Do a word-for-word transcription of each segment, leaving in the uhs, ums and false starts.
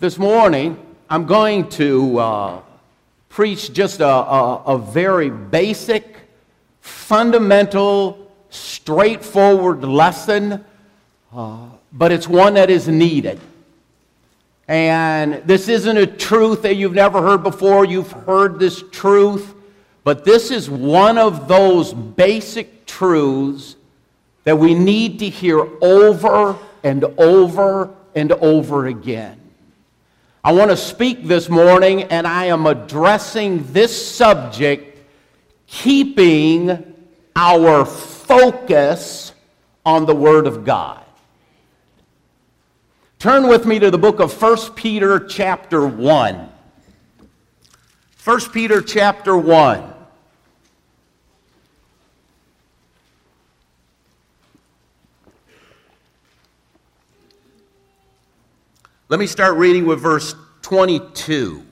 This morning, I'm going to uh, preach just a, a, a very basic, fundamental, straightforward lesson, uh, but it's one that is needed. And this isn't a truth that you've never heard before. You've heard this truth, but this is one of those basic truths that we need to hear over and over and over again. I want to speak this morning, and I am addressing this subject, keeping our focus on the Word of God. Turn with me to the book of First Peter chapter one. First Peter chapter one. Let me start reading with verse twenty-two.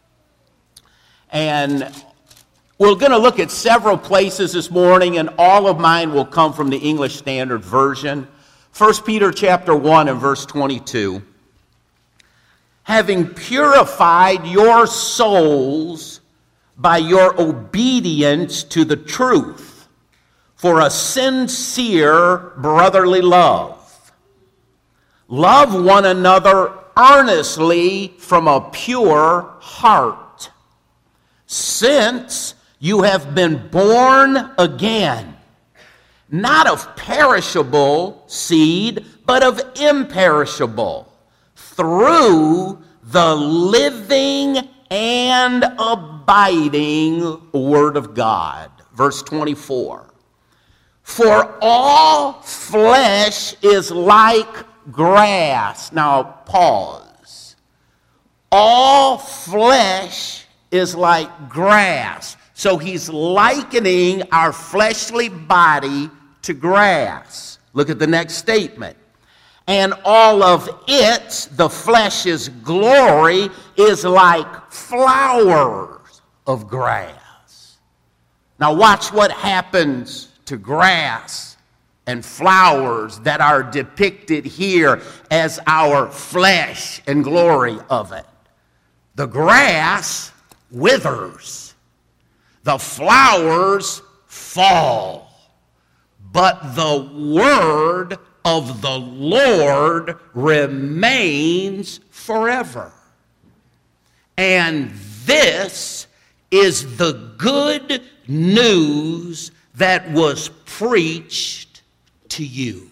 And we're going to look at several places this morning, and all of mine will come from the English Standard Version. First Peter chapter one and verse twenty-two. Having purified your souls by your obedience to the truth for a sincere brotherly love. Love one another earnestly from a pure heart, since you have been born again, not of perishable seed, but of imperishable, through the living and abiding Word of God. Verse twenty-four. For all flesh is like grass. Now, pause. All flesh is like grass. So he's likening our fleshly body to grass. Look at the next statement. And all of it, the flesh's glory, is like flowers of grass. Now watch what happens to grass and flowers that are depicted here as our flesh and glory of it. The grass withers. The flowers fall. But the word of the Lord remains forever. And this is the good news that was preached to you.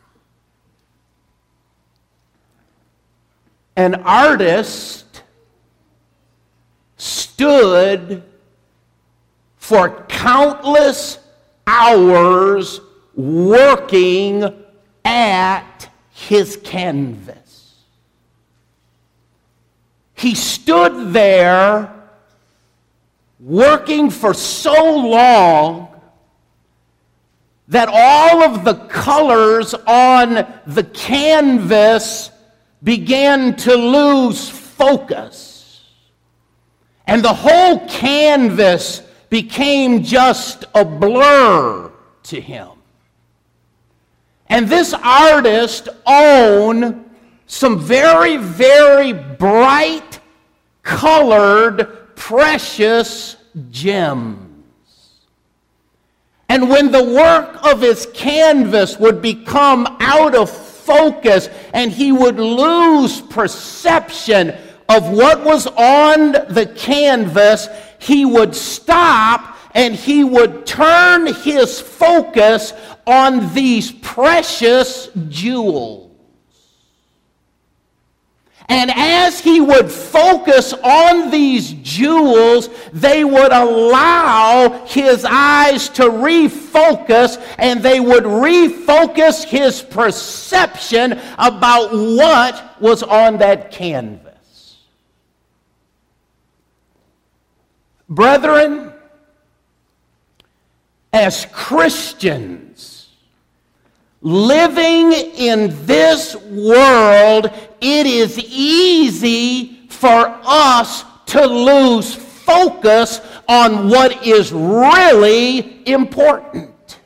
An artist stood for countless hours working at his canvas. He stood there working for so long that all of the colors on the canvas began to lose focus. And the whole canvas became just a blur to him. And this artist owned some very, very bright, colored, precious gems. And when the work of his canvas would become out of focus and he would lose perception of what was on the canvas, he would stop and he would turn his focus on these precious jewels. And as he would focus on these jewels, they would allow his eyes to refocus, and they would refocus his perception about what was on that canvas. Brethren, as Christians, living in this world, it is easy for us to lose focus on what is really important.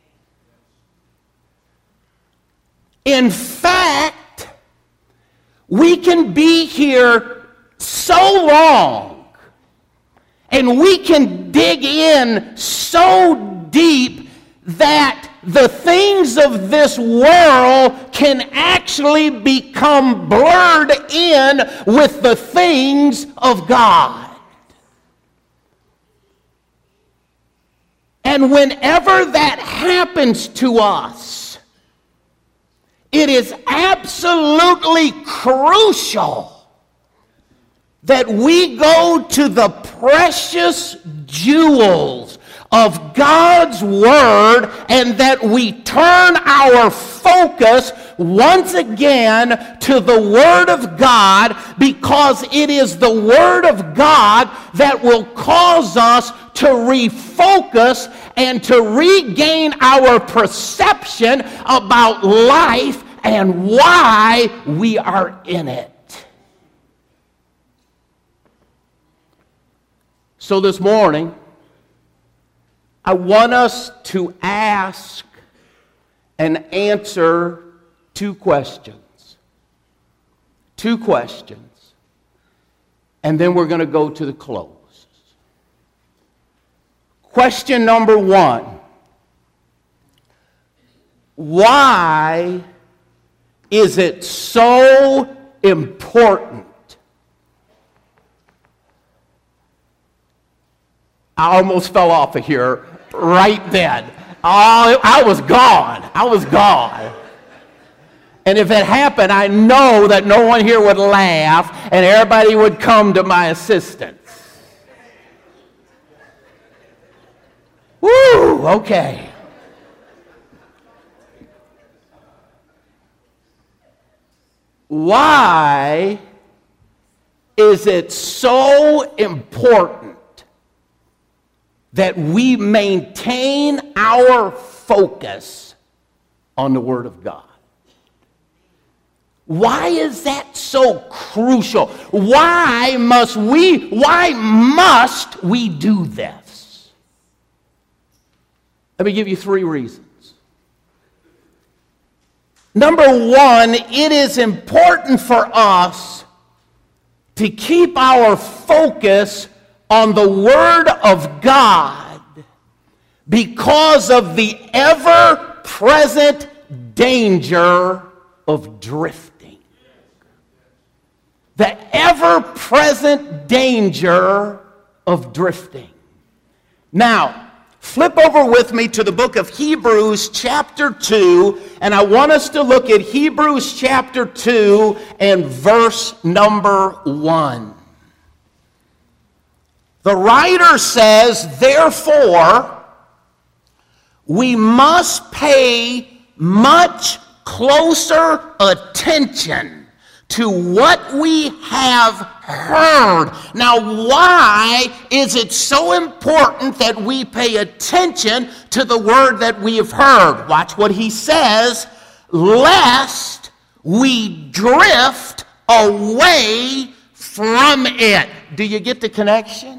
In fact, we can be here so long and we can dig in so deep that the things of this world can actually become blurred in with the things of God. And whenever that happens to us, it is absolutely crucial that we go to the precious jewels of God's Word and that we turn our focus once again to the Word of God, because it is the Word of God that will cause us to refocus and to regain our perception about life and why we are in it. So this morning, I want us to ask and answer two questions. Two questions. And then we're going to go to the close. Question number one. Why is it so important? I almost fell off of here right then. Oh, I was gone. I was gone. And if it happened, I know that no one here would laugh and everybody would come to my assistance. Woo, okay. Why is it so important that we maintain our focus on the Word of God? Why is that so crucial? Why must we, why must we do this? Let me give you three reasons. Number one, it is important for us to keep our focus on the Word of God because of the ever-present danger of drifting. The ever-present danger of drifting. Now, flip over with me to the book of Hebrews chapter two, and I want us to look at Hebrews chapter two and verse number one. The writer says, therefore, we must pay much closer attention to what we have heard. Now, why is it so important that we pay attention to the word that we have heard? Watch what he says, lest we drift away from it. Do you get the connection?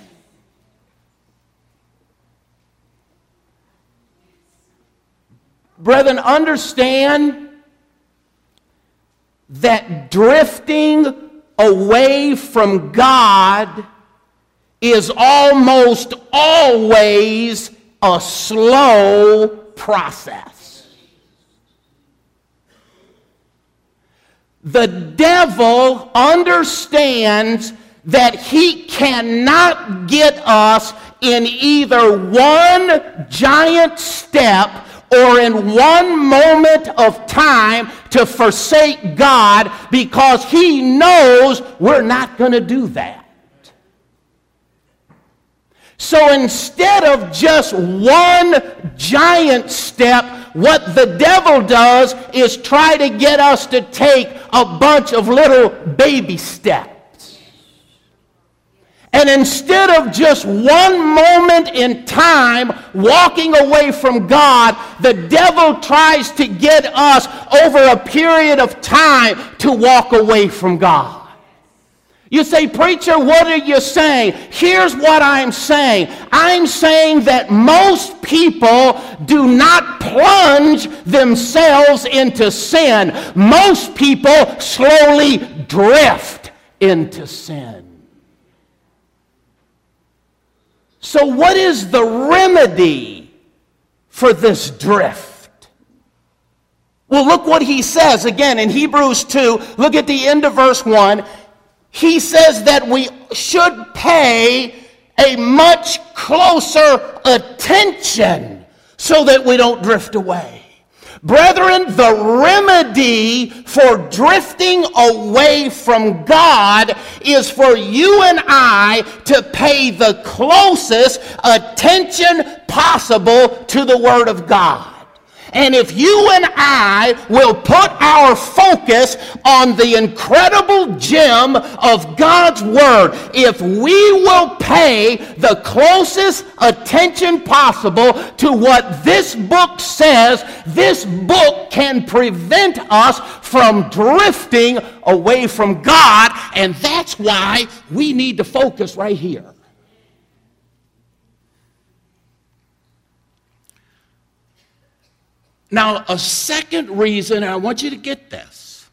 Brethren, understand that drifting away from God is almost always a slow process. The devil understands that he cannot get us in either one giant step or in one moment of time to forsake God, because he knows we're not going to do that. So instead of just one giant step, what the devil does is try to get us to take a bunch of little baby steps. And instead of just one moment in time walking away from God, the devil tries to get us over a period of time to walk away from God. You say, preacher, what are you saying? Here's what I'm saying. I'm saying that most people do not plunge themselves into sin. Most people slowly drift into sin. So what is the remedy for this drift? Well, look what he says again in Hebrews two. Look at the end of verse one. He says that we should pay a much closer attention so that we don't drift away. Brethren, the remedy for drifting away from God is for you and I to pay the closest attention possible to the Word of God. And if you and I will put our focus on the incredible gem of God's Word, if we will pay the closest attention possible to what this book says, this book can prevent us from drifting away from God, and that's why we need to focus right here. Now, a second reason, and I want you to get this,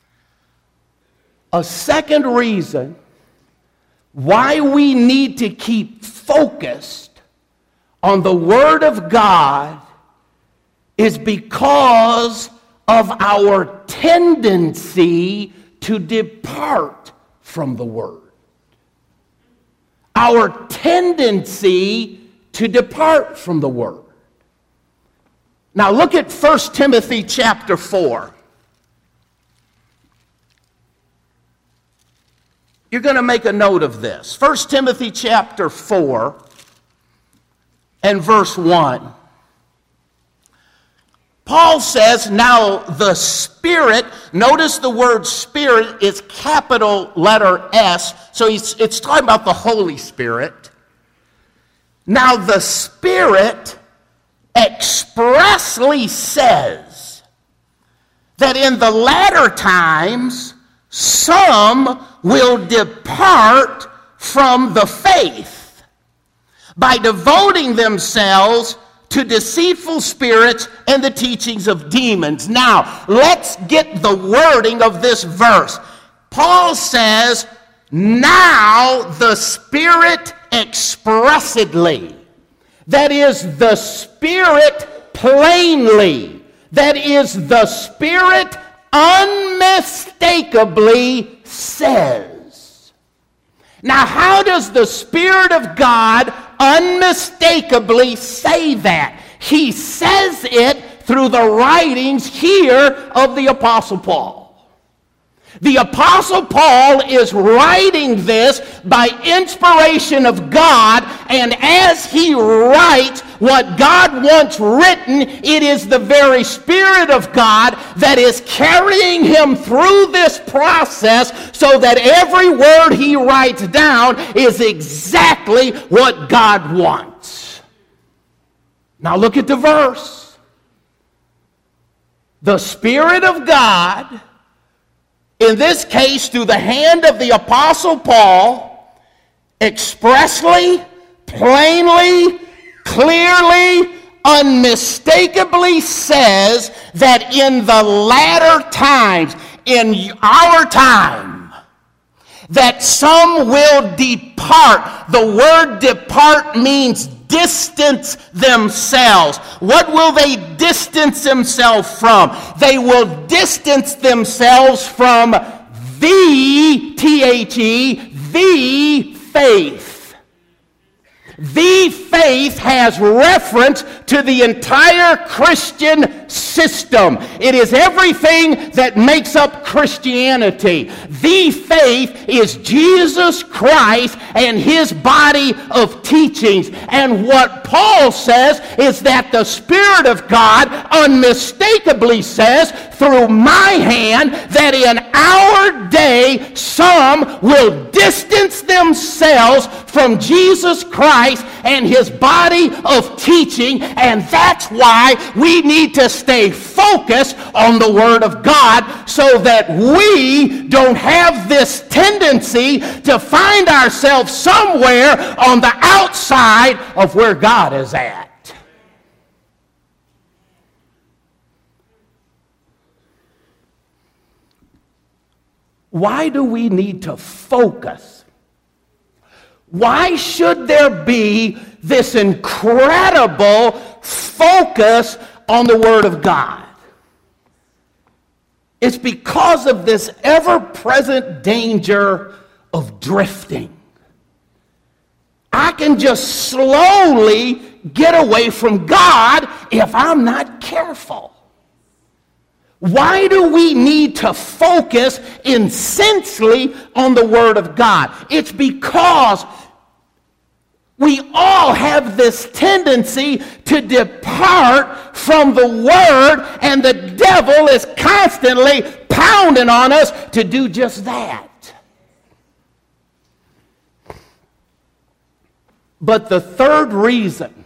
a second reason why we need to keep focused on the Word of God is because of our tendency to depart from the Word. Our tendency to depart from the Word. Now look at First Timothy chapter four. You're going to make a note of this. First Timothy chapter four and verse one. Paul says, now the Spirit, notice the word Spirit is capital letter S, so he's, it's talking about the Holy Spirit. Now the Spirit expressly says that in the latter times some will depart from the faith by devoting themselves to deceitful spirits and the teachings of demons. Now, let's get the wording of this verse. Paul says, now the Spirit expressly. That is, the Spirit plainly. That is, the Spirit unmistakably says. Now, how does the Spirit of God unmistakably say that? He says it through the writings here of the Apostle Paul. The Apostle Paul is writing this by inspiration of God, and as he writes what God wants written, it is the very Spirit of God that is carrying him through this process so that every word he writes down is exactly what God wants. Now look at the verse. The Spirit of God, in this case, through the hand of the Apostle Paul, expressly, plainly, clearly, unmistakably says that in the latter times, in our time, that some will depart. The word depart means distance themselves. What will they distance themselves from? They will distance themselves from the, T H E, the faith. The faith has reference to the entire Christian system. It is everything that makes up Christianity. The faith is Jesus Christ and his body of teachings. And what Paul says is that the Spirit of God unmistakably says through my hand that in our day some will distance themselves from Jesus Christ and his body of teaching, and that's why we need to stay focused on the Word of God so that we don't have this tendency to find ourselves somewhere on the outside of where God is at. Why do we need to focus? Why should there be this incredible focus on the Word of God? It's because of this ever-present danger of drifting. I can just slowly get away from God if I'm not careful. Why do we need to focus intensely on the Word of God? It's because we all have this tendency to depart from the Word, and the devil is constantly pounding on us to do just that. But the third reason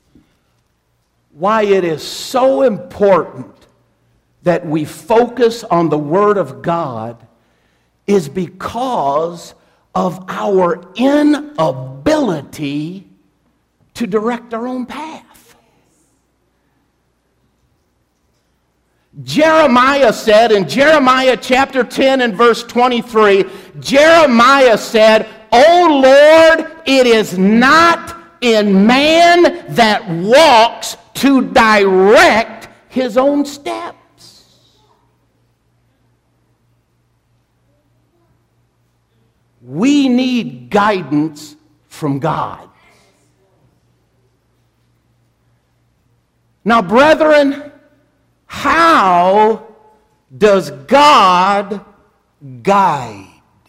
why it is so important that we focus on the Word of God is because of our inability to direct our own path. Jeremiah said in Jeremiah chapter ten and verse twenty-three, Jeremiah said, "O Lord, it is not in man that walks to direct his own steps." We need guidance from God. Now, brethren, how does God guide?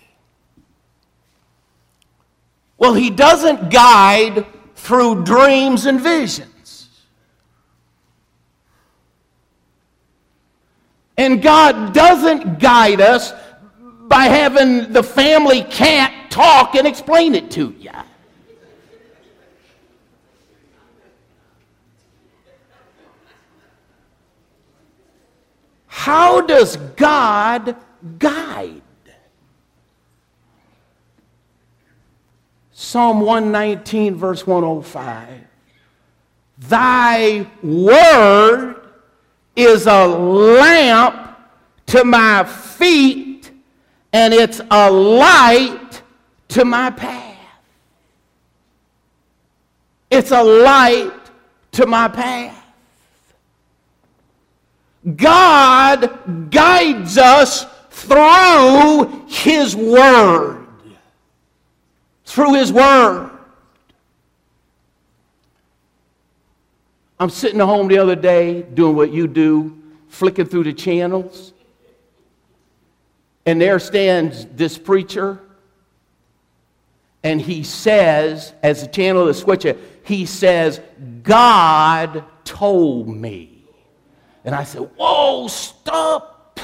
Well, He doesn't guide through dreams and visions. And God doesn't guide us by having the family cat talk and explain it to you. How does God guide? Psalm one nineteen, verse one oh five. Thy word is a lamp to my feet, and it's a light to my path. It's a light to my path. God guides us through His Word. Through His Word. I'm sitting at home the other day doing what you do, flicking through the channels. And there stands this preacher, and he says, as the channel is switching, he says, "God told me." And I said, "Whoa, stop."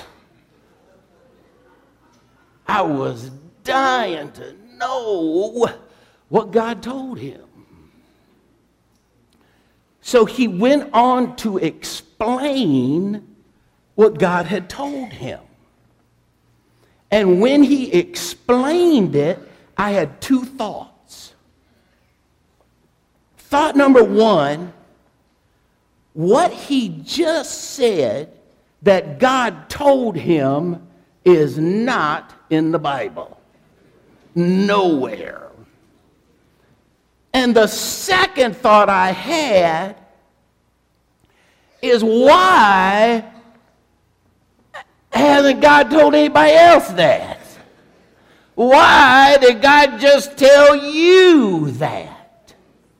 I was dying to know what God told him. So he went on to explain what God had told him. And when he explained it, I had two thoughts. Thought number one, what he just said that God told him is not in the Bible. Nowhere. And the second thought I had is, why hasn't God told anybody else that? Why did God just tell you that?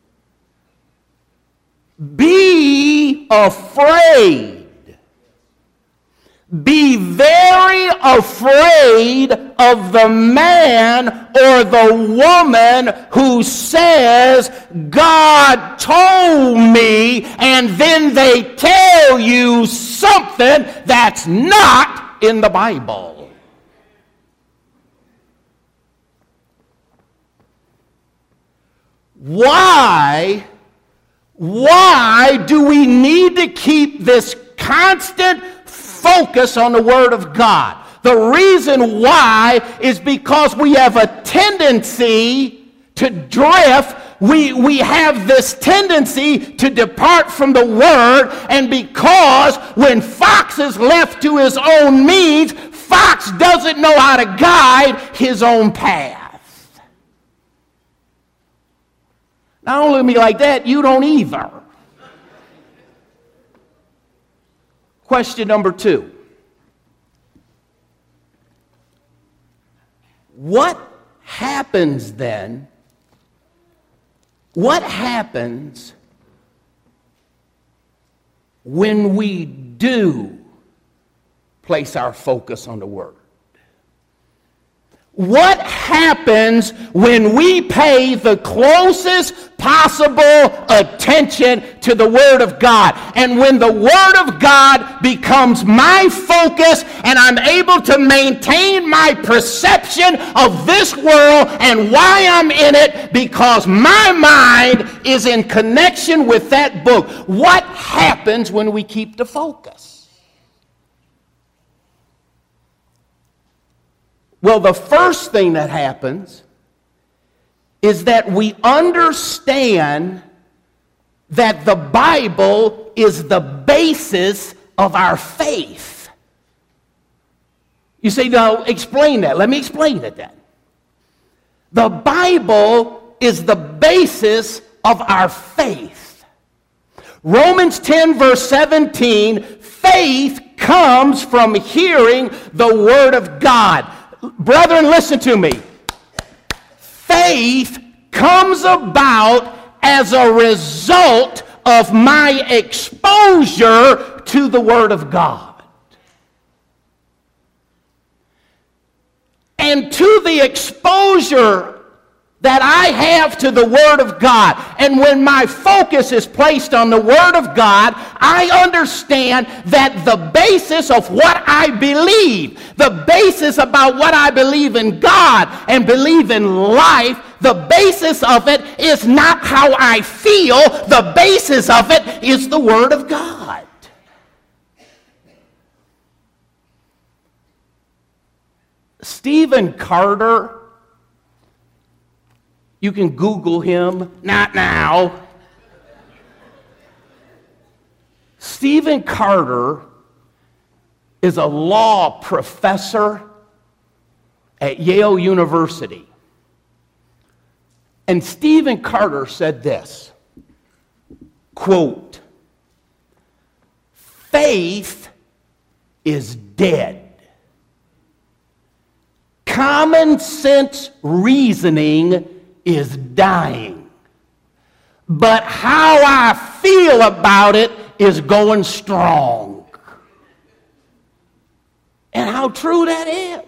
Be afraid. Be very afraid of the man or the woman who says, "God told me," and then they tell you something that's not in the Bible. Why, why do we need to keep this constant focus on the Word of God. The reason why is because we have a tendency to drift. We, we have this tendency to depart from the Word, and because when Fox is left to his own means, Fox doesn't know how to guide his own path. Not only me like that, you don't either. Question number two. What happens then? What happens when we do place our focus on the Word? What happens when we pay the closest possible attention to the Word of God? And when the Word of God becomes my focus and I'm able to maintain my perception of this world and why I'm in it because my mind is in connection with that book. What happens when we keep the focus? Well, the first thing that happens is that we understand that the Bible is the basis of our faith. You say, no, explain that. Let me explain it then. The Bible is the basis of our faith. Romans ten, verse seventeen, faith comes from hearing the Word of God. Brethren, listen to me. Faith comes about as a result of my exposure to the Word of God. And to the exposure that I have to the Word of God, and when my focus is placed on the Word of God, I understand that the basis of what I believe, the basis about what I believe in God and believe in life, the basis of it is not how I feel, the basis of it is the Word of God. Stephen Carter, you can Google him, not now. Stephen Carter is a law professor at Yale University. And Stephen Carter said this, quote, "Faith is dead. Common sense reasoning is dying. But how I feel about it is going strong." And how true that is.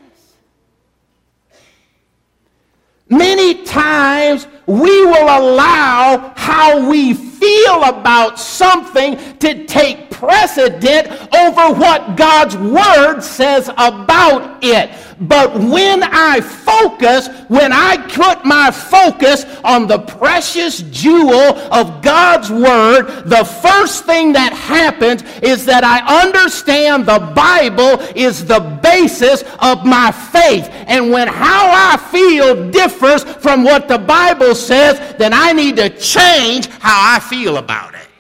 Many times we will allow how we feel about something to take precedent over what God's Word says about it. But when I focus, when I put my focus on the precious jewel of God's Word, the first thing that happens is that I understand the Bible is the basis of my faith. And when how I feel differs from what the Bible says, then I need to change how I feel about it.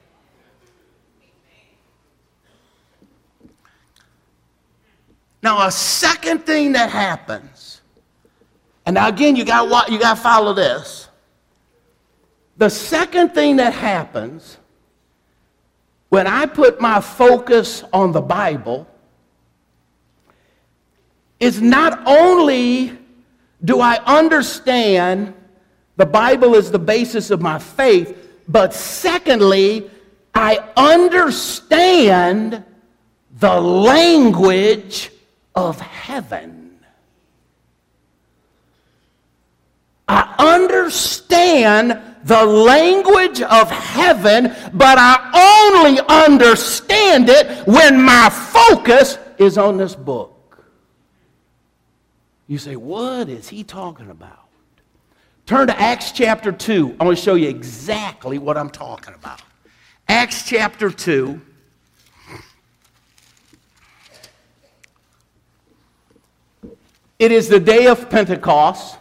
Now, a second thing that happens, and now again, you got you got to follow this. The second thing that happens when I put my focus on the Bible is not only do I understand the Bible is the basis of my faith, but secondly, I understand the language of heaven. I understand the language of heaven, but I only understand it when my focus is on this book. You say, what is he talking about? Turn to Acts chapter two. I want to show you exactly what I'm talking about. Acts chapter two. It is the day of Pentecost.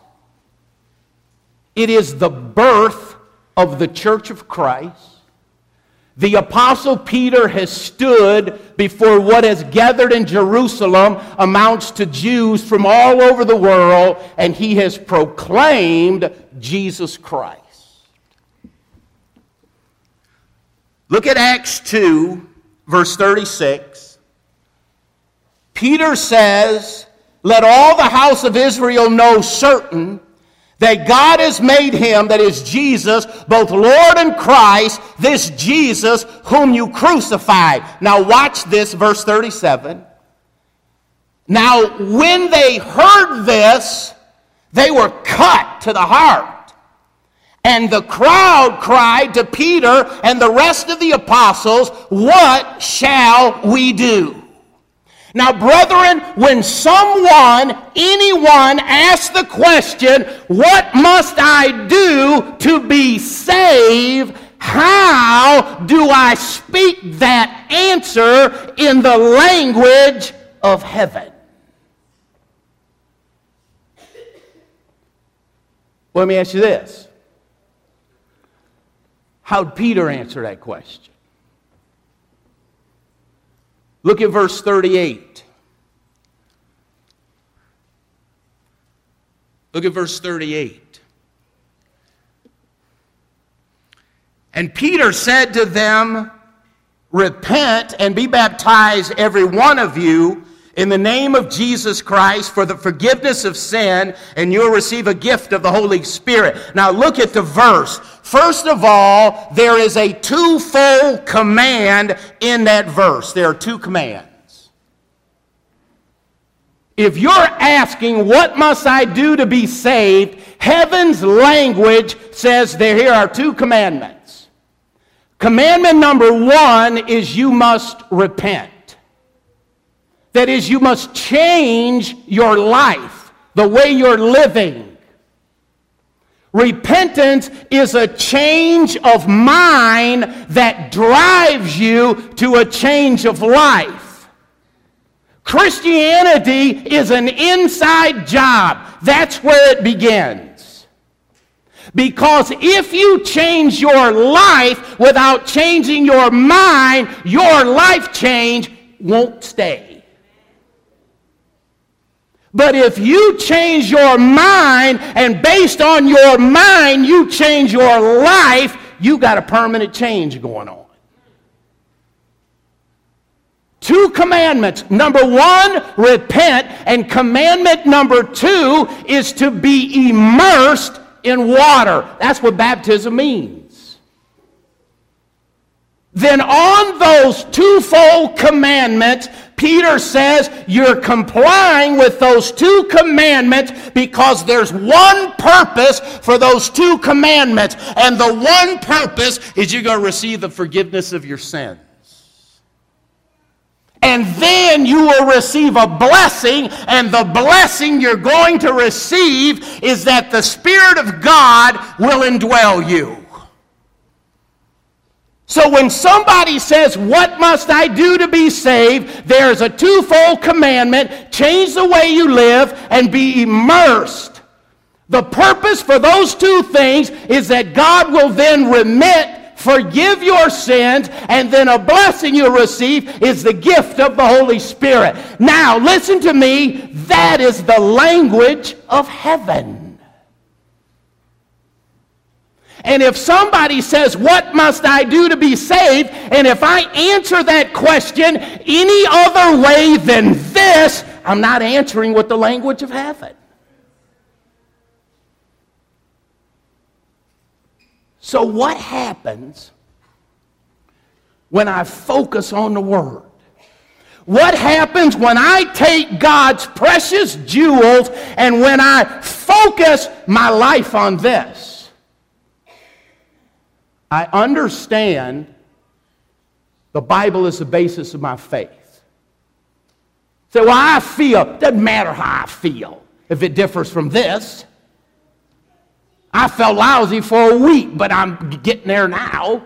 It is the birth of the Church of Christ. The Apostle Peter has stood before what has gathered in Jerusalem amounts to Jews from all over the world, and he has proclaimed Jesus Christ. Look at Acts two, verse thirty-six. Peter says, "Let all the house of Israel know certain that God has made him," that is Jesus, "both Lord and Christ, this Jesus whom you crucified." Now watch this, verse thirty-seven. "Now when they heard this, they were cut to the heart. And the crowd cried to Peter and the rest of the apostles, 'What shall we do?'" Now, brethren, when someone, anyone asks the question, "What must I do to be saved?" how do I speak that answer in the language of heaven? Well, let me ask you this. How'd Peter answer that question? Look at verse thirty-eight. Look at verse thirty-eight. "And Peter said to them, 'Repent and be baptized, every one of you, in the name of Jesus Christ for the forgiveness of sin, and you'll receive a gift of the Holy Spirit.'" Now look at the verse. First of all, there is a twofold command in that verse. There are two commands. If you're asking, "What must I do to be saved?" heaven's language says there here are two commandments. Commandment number one is you must repent. That is, you must change your life, the way you're living. Repentance is a change of mind that drives you to a change of life. Christianity is an inside job. That's where it begins. Because if you change your life without changing your mind, your life change won't stay. But if you change your mind, and based on your mind you change your life, you got a permanent change going on. Two commandments. Number one, repent. And commandment number two is to be immersed in water. That's what baptism means. Then on those twofold commandments, Peter says you're complying with those two commandments because there's one purpose for those two commandments. And the one purpose is you're going to receive the forgiveness of your sins. And then you will receive a blessing, and the blessing you're going to receive is that the Spirit of God will indwell you. So when somebody says, "What must I do to be saved?" there's a twofold commandment: change the way you live and be immersed. The purpose for those two things is that God will then remit, forgive your sins, and then a blessing you'll receive is the gift of the Holy Spirit. Now, listen to me. That is the language of heaven. And if somebody says, "What must I do to be saved?" and if I answer that question any other way than this, I'm not answering with the language of heaven. So what happens when I focus on the Word? What happens when I take God's precious jewels and when I focus my life on this? I understand the Bible is the basis of my faith. So, well, I feel, doesn't matter how I feel if it differs from this. I felt lousy for a week, but I'm getting there now.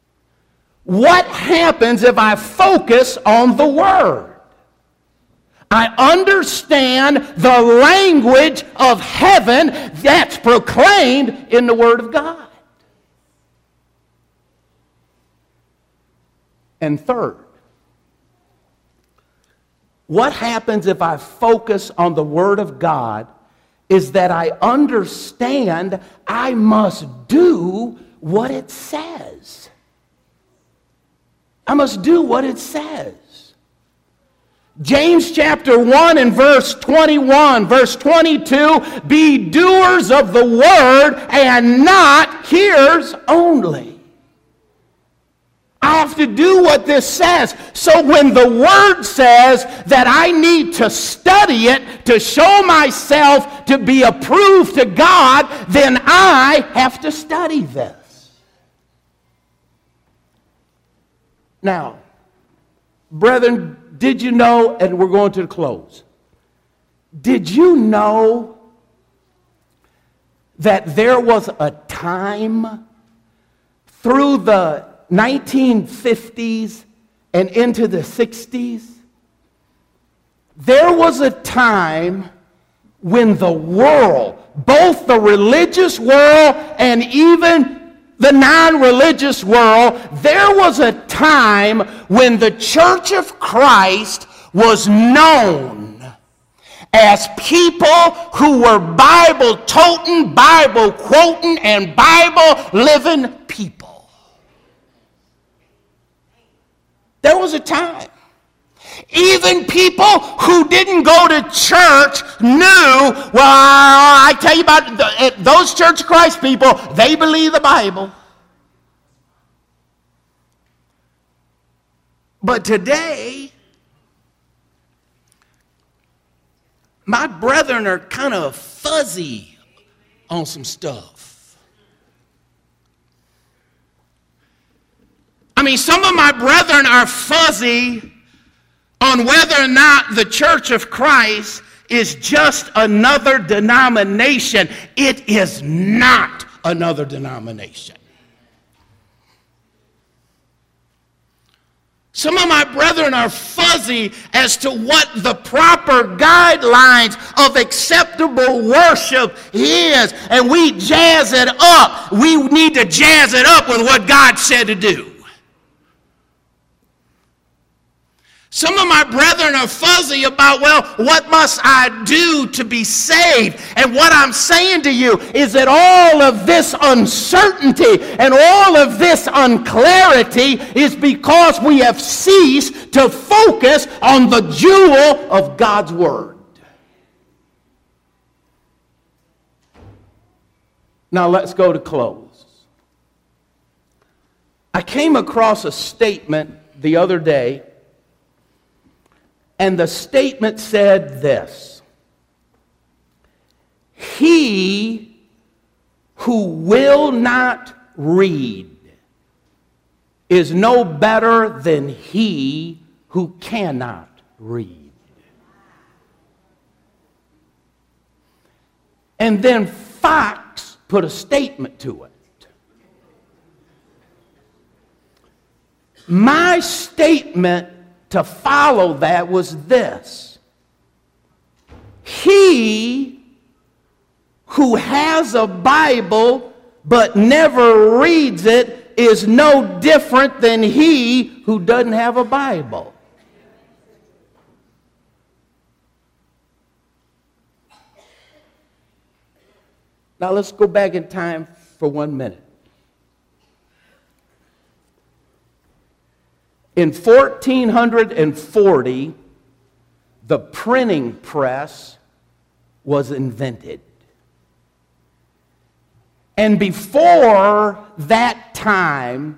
What happens if I focus on the Word? I understand the language of heaven that's proclaimed in the Word of God. And third, what happens if I focus on the Word of God is that I understand I must do what it says. I must do what it says. James chapter one and verse twenty-one, verse twenty-two, be doers of the word and not hearers only. I have to do what this says. So when the word says that I need to study it to show myself to be approved to God, then I have to study this. Now, brethren, did you know, and we're going to close, did you know that there was a time through the nineteen fifties and into the sixties, there was a time when the world, both the religious world and even the non-religious world, there was a time when the Church of Christ was known as people who were Bible-toting, Bible-quoting, and Bible-living people. There was a time. Even people who didn't go to church knew, well, I tell you about the, those Church of Christ people, they believe the Bible. But today, my brethren are kind of fuzzy on some stuff. I mean, some of my brethren are fuzzy on whether or not the Church of Christ is just another denomination. It is not another denomination. Some of my brethren are fuzzy as to what the proper guidelines of acceptable worship is, and we jazz it up. We need to jazz it up with what God said to do. Some of my brethren are fuzzy about, well, what must I do to be saved? And what I'm saying to you is that all of this uncertainty and all of this unclarity is because we have ceased to focus on the jewel of God's Word. Now let's go to close. I came across a statement the other day, and the statement said this: he who will not read is no better than he who cannot read. And then Fox put a statement to it. My statement to follow that was this: he who has a Bible but never reads it is no different than he who doesn't have a Bible. Now let's go back in time for one minute. In fourteen forty, the printing press was invented. And before that time,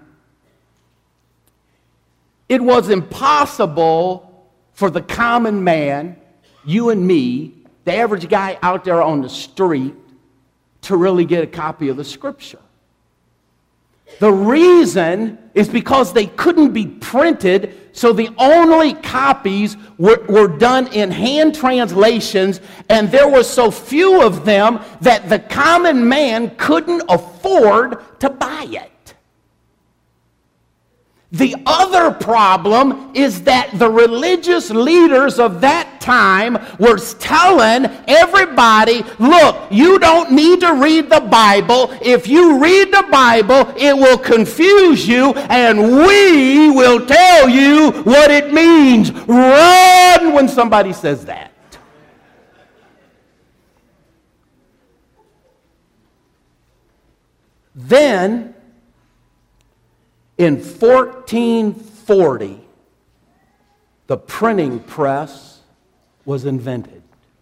it was impossible for the common man, you and me, the average guy out there on the street, to really get a copy of the Scripture. The reason is because they couldn't be printed, so the only copies were, were done in hand translations, and there were so few of them that the common man couldn't afford to buy it. The other problem is that the religious leaders of that time were telling everybody, look, you don't need to read the Bible. If you read the Bible, it will confuse you, and we will tell you what it means. Run when somebody says that. Then, in fourteen forty, the printing press was invented.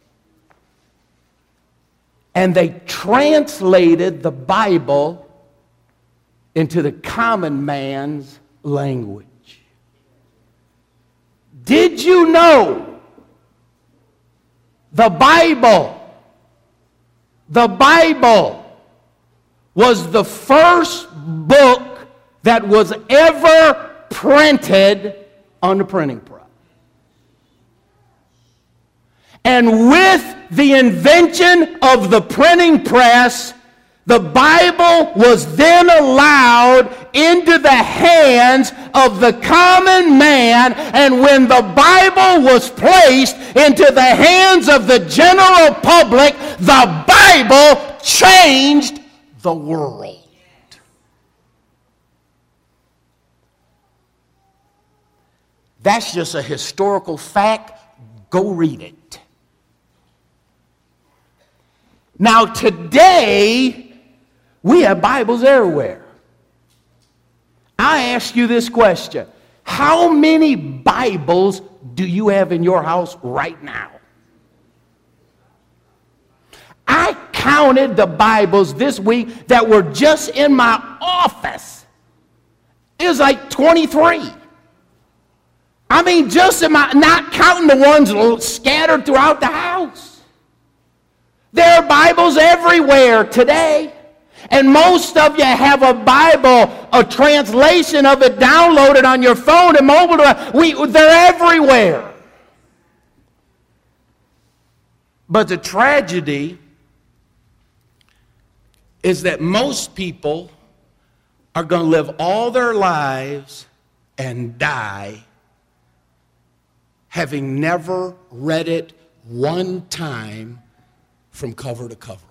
And they translated the Bible into the common man's language. Did you know the Bible, the Bible was the first book that was ever printed on the printing press? And with the invention of the printing press, the Bible was then allowed into the hands of the common man, and when the Bible was placed into the hands of the general public, the Bible changed the world. That's just a historical fact. Go read it. Now today, we have Bibles everywhere. I ask you this question. How many Bibles do you have in your house right now? I counted the Bibles this week that were just in my office. It was like twenty-three. I mean, just in my, not counting the ones scattered throughout the house. There are Bibles everywhere today. And most of you have a Bible, a translation of it downloaded on your phone and mobile device. We, they're everywhere. But the tragedy is that most people are going to live all their lives and die having never read it one time from cover to cover.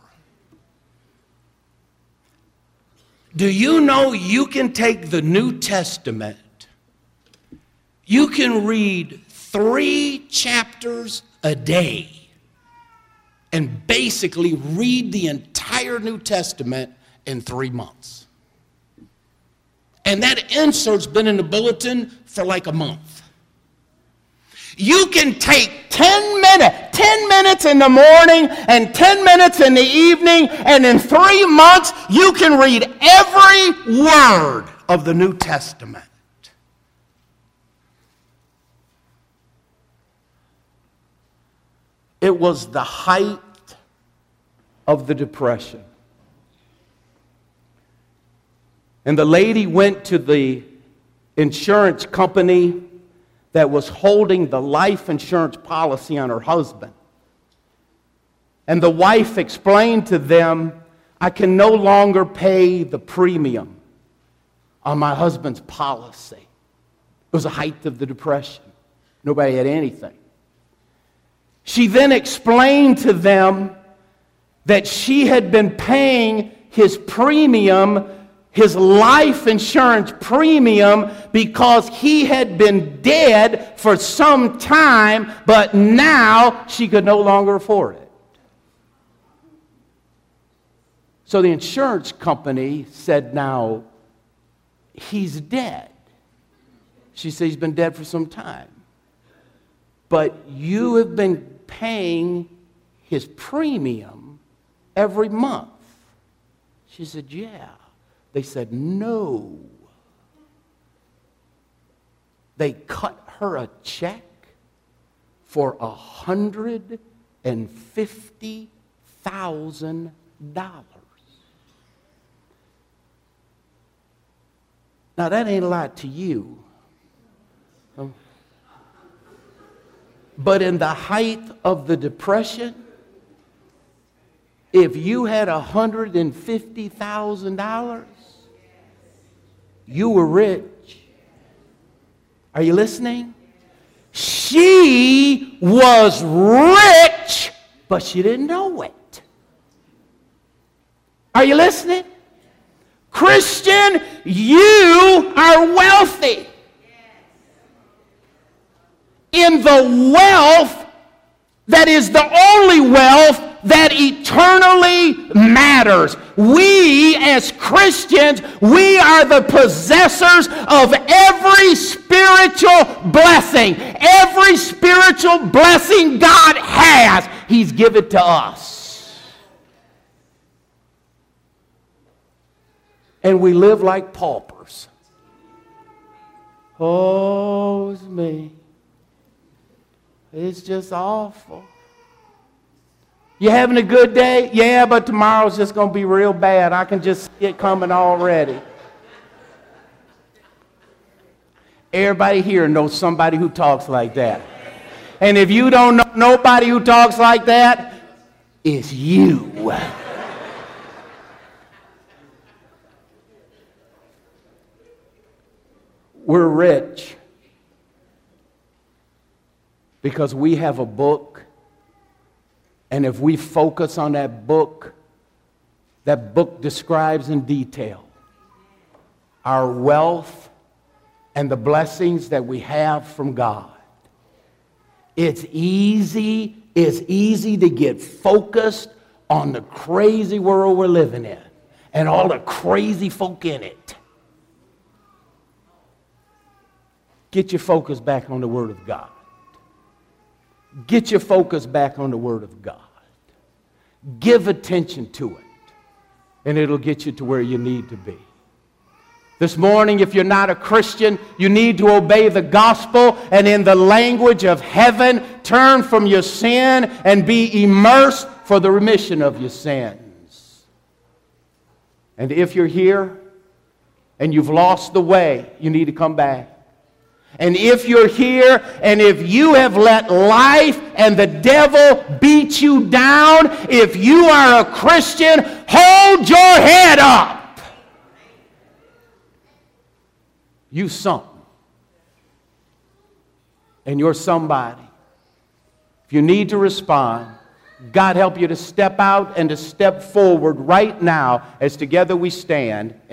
Do you know you can take the New Testament, you can read three chapters a day and basically read the entire New Testament in three months. And that insert's been in the bulletin for like a month. You can take ten minutes, ten minutes in the morning and ten minutes in the evening, and in three months you can read every word of the New Testament. It was the height of the Depression. And the lady went to the insurance company that was holding the life insurance policy on her husband. And the wife explained to them, I can no longer pay the premium on my husband's policy. It was the height of the Depression. Nobody had anything. She then explained to them that she had been paying his premium, his life insurance premium, because he had been dead for some time, but now she could no longer afford it. So the insurance company said, now, he's dead. She said, he's been dead for some time. But you have been paying his premium every month. She said, yeah. They said, no. They cut her a check for one hundred fifty thousand dollars. Now, that ain't a lot to you. But in the height of the Depression, if you had one hundred fifty thousand dollars, you were rich. Are you listening? She was rich, but she didn't know it. Are you listening? Christian, you are wealthy. In the wealth that is the only wealth that eternally matters. We as Christians, we are the possessors of every spiritual blessing. Every spiritual blessing God has, He's given to us. And we live like paupers. Oh, it's me. It's just awful. You having a good day? Yeah, but tomorrow's just going to be real bad. I can just see it coming already. Everybody here knows somebody who talks like that. And if you don't know nobody who talks like that, it's you. We're rich because we have a book. And if we focus on that book, that book describes in detail our wealth and the blessings that we have from God. It's easy, it's easy to get focused on the crazy world we're living in and all the crazy folk in it. Get your focus back on the Word of God. Get your focus back on the Word of God. Give attention to it, and it'll get you to where you need to be. This morning, if you're not a Christian, you need to obey the gospel, and in the language of heaven, turn from your sin and be immersed for the remission of your sins. And if you're here and you've lost the way, you need to come back. And if you're here and if you have let life and the devil beat you down, if you are a Christian, hold your head up. You something. And you're somebody. If you need to respond, God help you to step out and to step forward right now as together we stand.